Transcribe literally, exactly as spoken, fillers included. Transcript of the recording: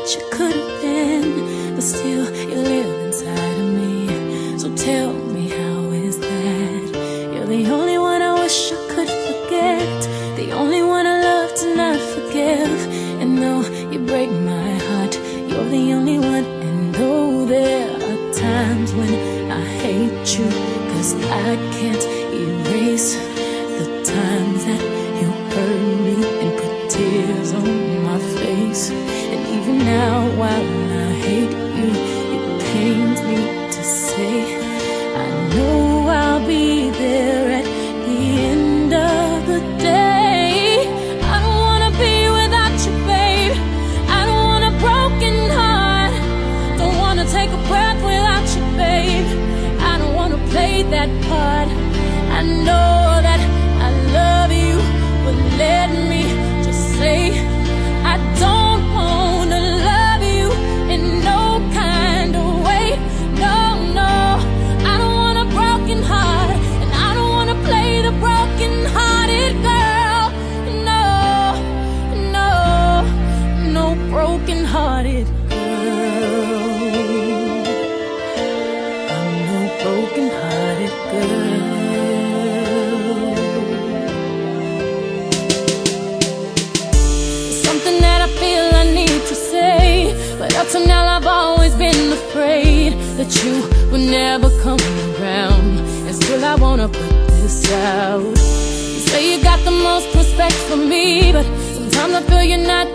what you could have been, but still you live inside of me. So tell me, how is that? You're the only one I wish I could forget, the only one I love to not forgive. And though you break my heart, you're the only one. And though there are times when I hate you, 'cause I can't erase the times that you hurt me and put tears on my face. And even now, while I hate you, it pains me to say I know I'll be there at the end of the day. I don't wanna be without you, babe. I don't want a broken heart. Don't wanna take a breath without you, babe. I don't wanna play that part. I know that I love you, but let me just say I don't wanna love you in no kind of way. No, no, I don't want a broken heart, and I don't wanna play the broken-hearted girl. No, no, no broken-hearted girl. I'm no broken-hearted girl. Something that I feel I need to say, but up till now I've always been afraid that you would never come around. And still I wanna put this out. You say you got the most respect for me, but sometimes I feel you're not